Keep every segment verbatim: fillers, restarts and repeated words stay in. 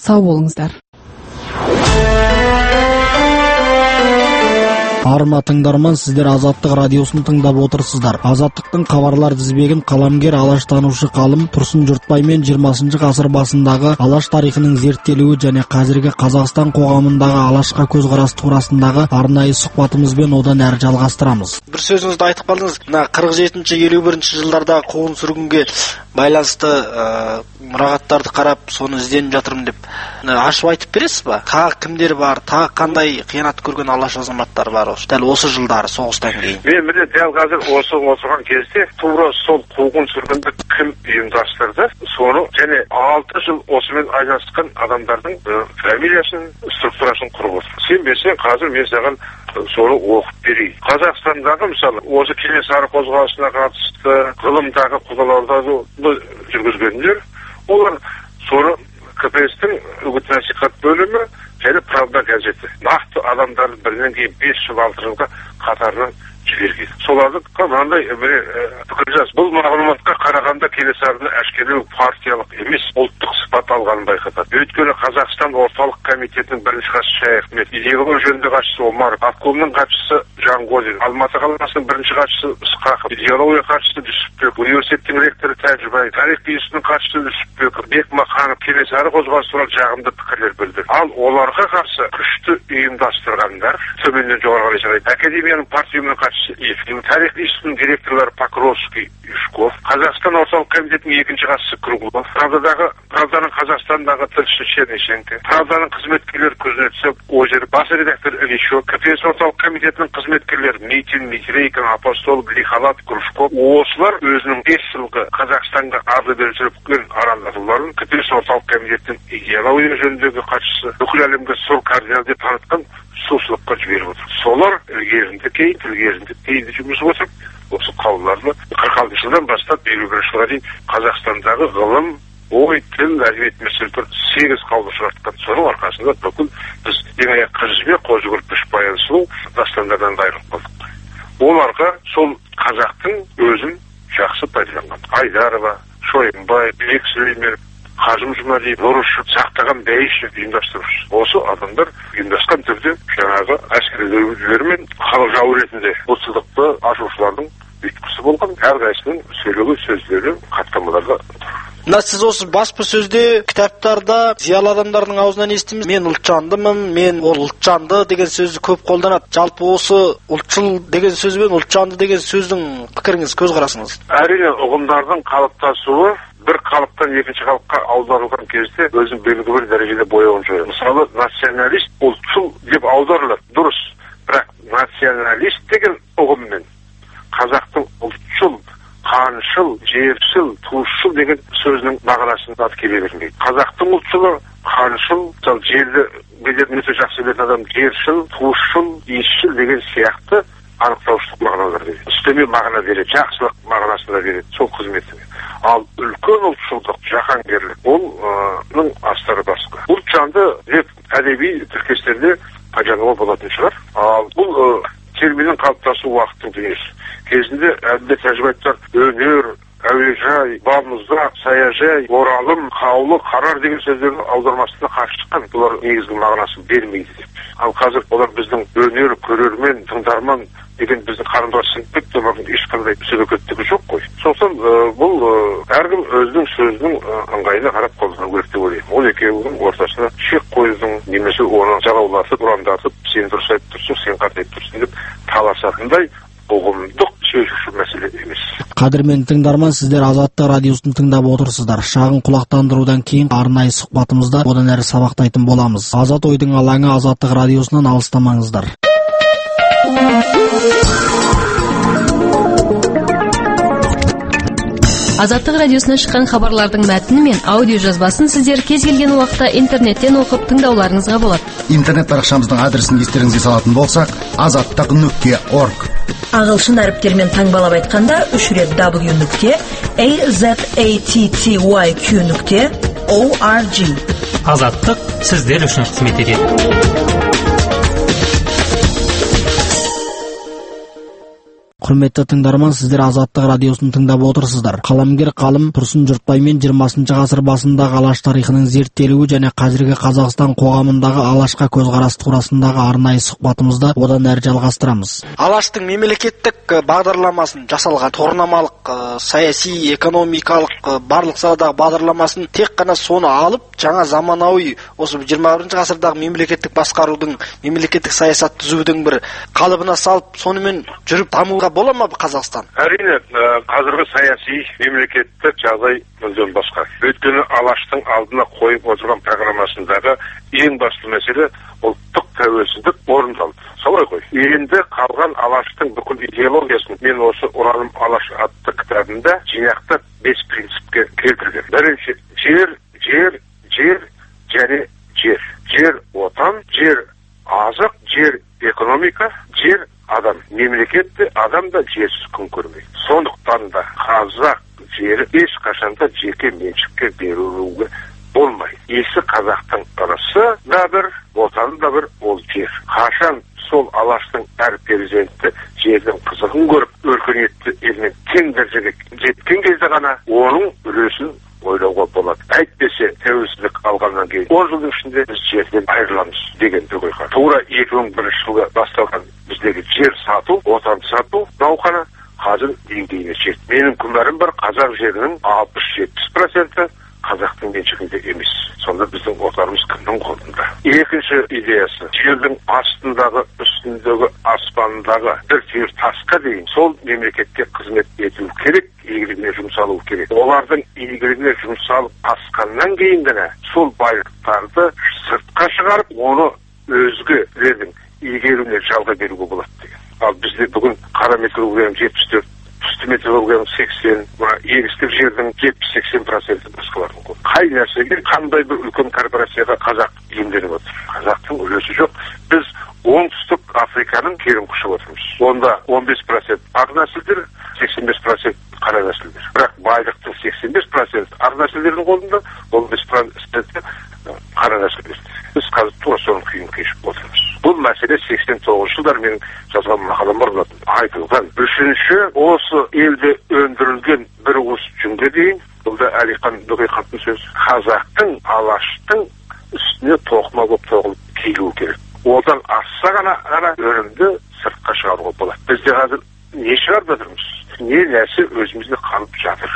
Сау болыңыздар. Арма тыңдарман, сіздер Азаттық радиосын тыңдап отырсыздар. Азаттықтың хабарлар тізбегін қаламгер алаштанушы ғалым Тұрсын Жұртбаймен жиырмасыншы ғасыр басындағы алаш тарихының зерттелуі және қазіргі Қазақстан қоғамындағы алашқа көзқарас турасындағы арнайы сұхбатымызбен одан әрі жалғастырамыз. Бір сөзіңізді айтып қалдыңыз. Мына қырық жетінші елу бірінші жылдарда қуғын сүргінге байланысты ә, мұрағаттарды қарап, соны ізденіп жатырмын деп. Ашып айтып бересіз ба? Тағы кімдер бар? Тағы қандай қиянат көрген алаш азаматтар бар? Дәл осы жылдары соғыстан кейін. Мен міне дәл қазір осы отырған кезде тура сол қуғын сүргінді кім ұйымдастырды, соны және алты жыл осымен айналысқан адамдардың фамилиясын, структурасын құрып отыр. Сенбесең, қазір мен саған соны оқып берейін. Қазақстандағы мысалы осы Кенесары қозғалысына қатысты ғылымдағы құдаларды жүргізгендер, олар соны ка пэ эс-тің үгіт насихат бөлімі және Правда газеті нақты адамдардың бірінен кейін бес жыл алты жылда қатарынан жіберген. Соларды мынандай пікір жаз. Бұл мағлұматқа қарағанда Кенесарыны әшкерелеу партиялық емес, ұлттық сипат алғанын байқатады. Өйткені Қазақстан орталық комитетінің бірінші хатшысы Шаяхмет, идеология жөніндегі хатшысы Омаров, обкомның хатшысы Жанғозин, Алматы қаласының бірінші хатшысы Ысқақов, идеология хатшысы Жүсіпбеков, университеттің ректоры Тәжібаев, тарих институтының хатшысы Жүсіпбеков, Бекмаханов, Кенесары қозғалысы туралы жағымды пікірлер білдірді. Ал оларға қарсы күшті ұйымдастырғандар төменнен жоғарыға қарай академияның партия ұйымының хатшысы Ефим, тарих институтының директорлары Покровский, Юшков, Қазақстан орталық комитетінің екінші хатшысы Круглов, Правдадағы Правданың Қазақстандағы тілшісі Чернышенко, Правданың қызметкерлері Кузнецов, Озер, бас редактор Ильичев, ка пэ эс орталық комитетінің қызметкерлері Митин, Митрейкин, Апостол, Лихалат, Кружков. Осылар өзінің бес жылғы Қазақстанға арды берілген арандатуларын ка пэ эс орталық комитетінің идеология жөніндегі хатшысы бүкіл әлемге сол кардинал деп танытқан сушылыққа жіберіп отыр. Солар ілгерінді кейін, ілгерінді кейінді жұмыс отырып, осы қаулыларды қырық алтыншы жылдан бастап елу бірінші жылға дейін Қазақстандағы ғылым, ой, тіл, әдебиет мәселелері сегіз қаулы шығартқан. Соның арқасында бүкіл біз ең аяқ жібек, Қозыкөрпеш, Баян сұлу дастандардан айырылып қалдық. Оларға сол қазақтың өзін жақсы пайдаланған. Айдарова, Шойынбай, Бек Сүлейменов, Қажым Жұмалиев, Нұрышев, сақтаған бәйішев ұйымдастырушы. Осы адамдар ұйымдасқан түрде жаңағы әскерилер мен халық жауы ретінде ұлтшылдықты ашушылардың ұйытқысы болған. Әрқайсының сөйлеген сөздері хаттамаларда тұр. Мына сіз осы баспасөзде, кітаптарда зиялы адамдардың аузынан естиміз. Мен ұлтжандымын, мен ол ұлтжанды деген сөзді көп қолданады. Жалпы осы ұлтшыл деген сөз бен ұлтжанды деген сөздің пікіріңіз, көзқарасыңыз? Әрине ұғымдардың қалыптасуы бір қалыптан екінші қалыпқа аударылған кезде өзінің белгілі бір дәрежеде бояуын жояды. Мысалы, националист, ұлтшыл деп аударылады, дұрыс. Бірақ националист деген ұғыммен қазақтың ұлтшыл, қаншыл, жершіл, туысшыл деген сөзінің мағынасын келе бермейді. Қазақтың ұлтшылы, қаншыл, жерді белетін өте жақсы білетін адам жершіл, туысшыл, иісшіл деген сияқты анықтауыштық мағыналар береді. Үстеме мағына береді, жақсылық мағынасында береді, сол қызметіне. Ал үлкен ұлтшылдық, жаһангерлік, оның астары басқа. Ұлтжанды деп әдеби тіркестерде пайдалануға болатын шығар. Ал бұл терминнің қалыптасу уақыттың дүниесі. Кезінде Әділет Тәжібаевтар өнер, әуежай, балмұздақ, саяжай, оралым, қаулы, қарар деген сөздердің аудармасына қарсы шыққан. Бұлар негізгі мағынасын бермейді деп. Ал қазір олар біздің өнер, көрермен, тыңдарман деген біздің қарындас сынып кетті, олардың ешқандай сөлекеттігі жоқ қой. Сондықтан бұл әркім өзінің сөзінің ыңғайына қарап қолдану керек деп ойлаймын. Ол екеуінің ортасына шек қойдың, немесе оны жалаулатып, ұрандатып, сен дұрыс айтып тұрсың, сен қартайып тұрсың деп таласатындай ұғымдық шешуші мәселе емес. Қадірмен тыңдарман, сіздер Азаттық радиосын тыңдап отырсыздар. Шағын құлақтандырудан кейін арнайы сұхбатымызда одан әрі сабақтайтын боламыз. Азат ойдың алаңы Азаттық радиосынан алыстамаңыздар. Азаттық радиосынан шыққан хабарлардың мәтіні мен аудио жазбасын сіздер кез келген уақытта интернеттен оқып тыңдауларыңызға болады. Интернет парақшамыздың адресін естеріңізге салатын болсақ, азаттық нүкте орг. Ағылшын әріптермен таңбалап айтқанда үш рет w нүкте azatty нүкте org. Азаттық сіздер үшін қызмет етеді. Құрметті тыңдарман, сіздер Азаттық радиосын тыңдап отырсыздар. Қаламгер ғалым Тұрсын Жұртбаймен жиырмасыншы ғасыр басындағы алаш тарихының зерттелуі және қазіргі Қазақстан қоғамындағы алашқа көзқарас турасындағы арнайы сұхбатымызды одан әрі жалғастырамыз. Алаштың мемлекеттік бағдарламасын жасалған торнамалық, саяси, экономикалық барлық саладағы бағдарламасын тек қана соны алып, жаңа заманауи осы жиырма бірінші ғасырдағы мемлекеттік басқарудың, мемлекеттік саясат түзудің бір қалыбына салып, сонымен жүріп дамуға бола ма Қазақстан? Әрине, қазіргі саяси мемлекеттік жағдай мүлдем басқа. Өйткені алаштың алдына қойып отырған программасындағы ең басты мәселе ұлттық тәуелсіздік орындалды. Солай ғой. Енді қалған алаштың бүкіл идеологиясын мен осы Ұралым алаш атты кітабында жинақтап бес принципке келтірген. Бірінші, жер, жер, жер және жер. Жер отан, жер азық, жер экономика, жер адам. Мемлекетте адам да жерсіз күн көрмейді. Сондықтан да қазақ жері ешқашанда жеке меншікке беруге болмайды. Есі қазақтың ырысы да бір, отаны да бір, ол жер. Қашан сол алаштың әр перзенті жердің қызығын көріп, өркениетті елмен тең дәрежеге жеткен кезде ғана оның үлесін ойлауға болады. Әйтпесе тәуелсіздік алғаннан кейін он жылдың ішінде біз жерден айырыламыз деген оқиға. Тура екі мың бірінші жылы басталған біздегі жер сату, отан сату науқаны қазір деңгейіне жетті. Менің күмәрім бар, қазақ жерінің алпыс жетпіс проценті қазақтың меншігінде емес. Сонда біздің отанымыз кімнің қолында? Екінші идеясы, жердің астындағы, үстіндегі, аспандағы бір түйір тасқа дейін сол мемлекетке қызмет ету керек, игілігіне жұмсалу керек. Олардың игілігіне жұмсалып асқаннан кейін ғана сол байлықтарды сыртқа шығарып, оны өзгелердің игеруіне жалға беруге болады деген. Ал бізде бүгін қара металлургияның жетпіс төрт, түсті металлургияның сексен, егістік жердің жетпіс сексен проценті басқалардың қолы. Қай нәрсеге, қандай бір үлкен корпорацияға қазақ иемденіп отыр? Қазақтың үлесі жоқ. Біз оңтүстік Африканың керін құшып отырмыз. Онда он бес процент ақ нәсілдер, сексен бес процент қара нәсілдер. Бірақ байлықтың сексен бес процент ақ нәсілдердің қолында, он бес процент қара нәсілдер. Біз қазір тура соның күйін кешіп отырмыз. Бұл мәселе сексен тоғызыншы жылдар менің жазған мақалам бар болатын айтылған. Үшінші, осы елде өндірілген бір уыс жүнге дейін, бұл да Әлихан Бөкейхановтың сөзі, қазақтың, алаштың үстіне тоқыма болып тоқылып киюі керек. Одан асса ғана ғана өнімді сыртқа шығаруға болады. Бізде қазір не шығарып жатырмыз? Не нәрсе өзімізде қалып жатыр?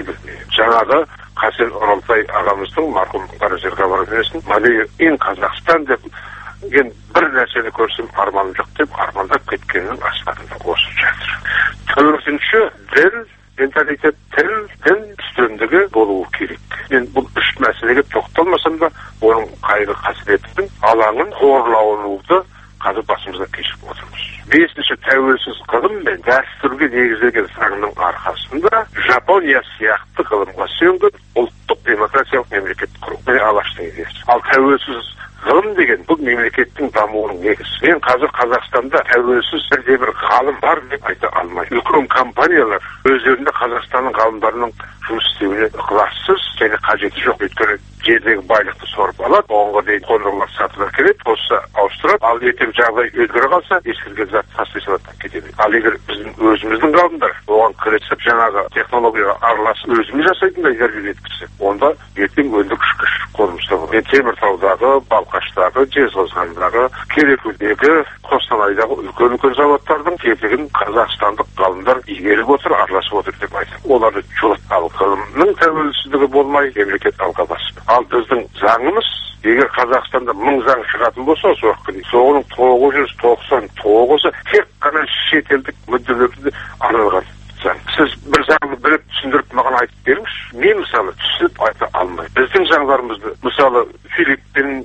Жаңағы Қасен Оралтай ағамыздың марқұм Қаражер Қабарбенесін Малайя ин Қазақстан деп ген бір нәрсені көрсем арманым жоқ деп армандап кеткеннің астарында осы жатыр. Төртінші, діл, менталитет, тіл, дін үстемдігі болуы керек. Мен бұл үш мәселеге тоқталмасам да, оның қайғы қасіреттің алаңын қорлауынуды қазір басымыздан кешіп отырмыз. Бесінші, тәуелсіз ғылым мен дәстүрге негізделген заңның арқасында Жапония сияқты ғылымға сүйенген ұлттық демократиялық мемлекет құру. Міне алаштың идеясы. Ал тәуелсіз ғылым деген бұл мемлекеттің дамуының негізі. Мен қазір Қазақстанда тәуелсіз бірде бір ғалым бар деп айта алмаймын. Үлкен компаниялар өздерінде Қазақстанның ғалымдарының жұмыс істеуіне ықылассыз және қажеті жоқ. Өйткені жердегі байлықты сорып алады, оңға дейін қондырғылар сатылар келеді, болса ауыстырады, ал ертең жағдай өзгере қалса, ескірген зат тастай салады кетеді. Ал егер біздің өзіміздің ғалымдар оған кірісіп жаңағы технологияға араласып өзіміз жасайтындай энергия еткізсе, онда ертең өндіргіш қолымызда болады. Мен Теміртаудағы, Балқаштағы, Жезқазғандағы, Керекудегі, Қостанайдағы үлкен-үлкен заводтардың тетігін қазақстандық ғалымдар игеріп отыр, араласып отыр деп айтамын. Оларды жолатпалы ғылымның тәуелсіздігі болмай, мемлекет алға басты. Ал біздің заңымыз, егер Қазақстанда мың заң шығатын болса, соның тоғыз жүз тоқсан тоғызы тек қана шетелдік мүдделерді арналған заң. Сіз бір заңды біліп түсіндіріп маған айтып беріңізші. Мен мысалы түсініп айта алмаймын. Біздің заңдарымызды, мысалы Филиппин,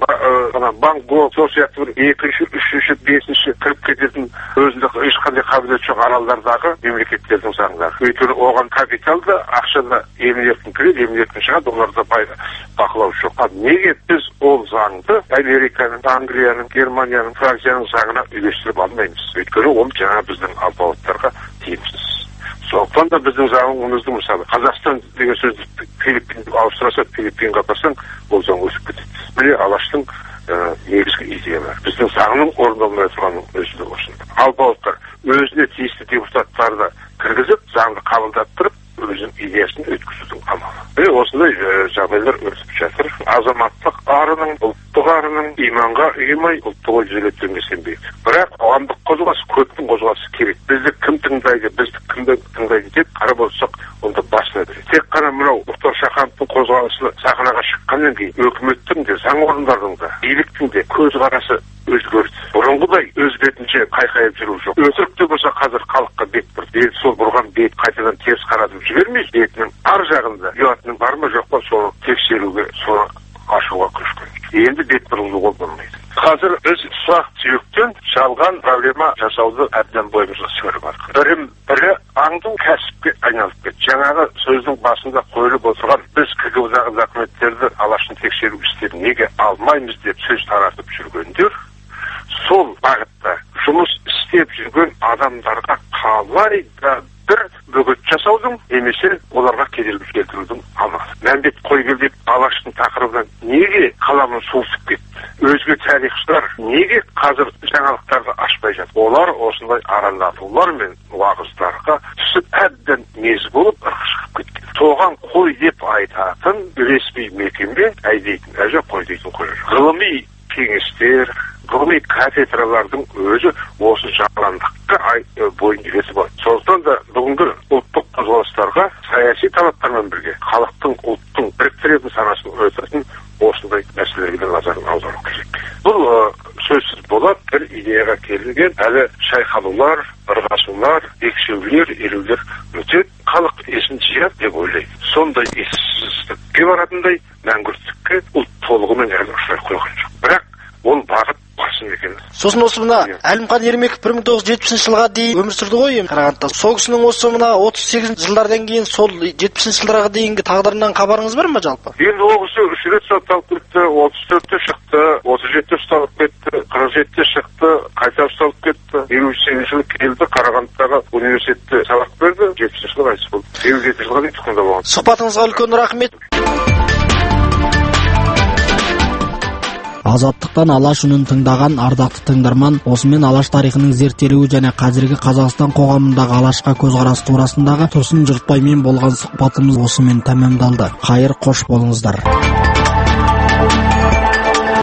Банго, сол сияқты бір екінші, үшінші, бесінші кіріп кететін өзінде ешқандай қабілет жоқ аралдардағы мемлекеттердің заңдары. Өйткені оған капитал да, ақша да емін-еркін кіреді, емін-еркін шығады, оларда бақылау жоқ. Ал неге біз ол заңды Американың, Англияның, Германияның, Францияның заңына үйлестіріп алмаймыз? Өйткені ол жаңа біздің алпауыттарға тиімсіз. Сондықтан да біздің заңымызды мысалы Қазақстан деген сөзді Филиппинді ауыстырса, Филиппинге апарсаң, ол заң өсіп кетеді. Міне алаштың негізгі идея бар. Біздің заңның орындалмай тұрғанның өзінде осында. Алпауыттар өзіне тиісті депутаттарды кіргізіп, заңды қабылдаттырып, өзінің идеясын өткізудің амалы. Е, осындай жағдайлар өтіп жатыр. Азаматтық арының, ұлттық арының иманға үймай, ұлттық ой жүзелеттерге сенбейді. Бірақ қоғамдық қозғалыс, көптің қозғалысы керек. Бізді кім тыңдайды, бізді кім тыңдайды деп қарап отырсақ, онда басына береді. Тек қана мынау Мұхтар Шахановтың қозғалысы сахнаға шыққаннан кейін өкіметтің де, заң орындардың да, биліктің де көзқарасы өзгерді. Бұрынғыдай өз бетінше қайқайып жүру жоқ. Өтірік те болса қазір халыққа бет бұрды. Бет сол бұрған бет қайтадан теріс қаратып жібермей, бетінің ар жағында ұятының бар ма жоқ па соны тексеруге, соны ашуға көшкен. Енді бет бұрылуға болмайды. Қазір біз ұсақ түйектен жалған проблема жасауды әбден бойымызға сіңіріп алдық. Бірі бірі аңдың кәсіпке айналып кетті. Жаңағы сөздің басында қойылып отырған біз КГБ-дағы документтерді Алаштың тексеру істерін неге алмаймыз деп сөз таратып жүргендер, сол бағытта жұмыс істеп жүрген адамдарға қалай да бір бөгет жасаудың немесе оларға кедергі келтірудің амалы. Мәмбет Қойгелдиев Алаштың тақырыбынан неге қаламын суытып кетті? Өзге тарихшылар неге қазір жаңалықтарды ашпай жатыр? Олар осындай арандатулар мен уағыздарға түсіп әбден мез болып ырық шығып кеткен. Тоған қой деп айтатын ресми мекеме әйдейтін әже қой дейтін қой. Ғылыми кеңестер, ғылыми кафедралардың өзі осы жалғандыққа бойын жетіп алды. Сондықтан да бүгінгі ұлттық қозғалыстарға саяси талаптармен бірге халықтың, ұлттың біріктіретін санасын өтетін осындай мәселелерге назарын аудару керек. Бұл сөзсіз болады, бір идеяға келінген әлі шайқалулар, ырғасулар, екшеулер, елеулер өтеді. Халық есін жияды деп ойлайды. Сондай ессіздікке баратындай мәңгүрттікке ұлт толығымен әлі ұшырай қойған жоқ. Бірақ ол бағыт басым екен. Сосын осы мына Әлімхан Ермеков бір мың тоғыз жүз жетпісінші жылға дейін өмір сүрді ғой енді Қарағандыда. Сол кісінің осы мына отыз сегізінші жылдардан кейін сол жетпісінші жылдарға дейінгі тағдырынан хабарыңыз бар ма жалпы? Енді ол кісі үш рет сотталып кетті, отыз төртте шықты, отыз жетіде ұсталып кетті, қырық жетіде шықты, қайта ұсталып кетті. елу сегізінші жылы келді, Қарағандыдағы университетте сабақ берді, жетпісінші жылы қайтыс болды. елу жеті жылға дейін тұтқында болған. Сұхбатыңызға үлкен рахмет. Азаттықтан Алаш үнін тыңдаған ардақты тыңдарман, осымен Алаш тарихының зерттелуі және қазіргі Қазақстан қоғамындағы Алашқа көзқарас турасындағы Тұрсын Жұртбаймен болған сұхбатымыз осымен тәмамдалды. Қайыр, қош болыңыздар.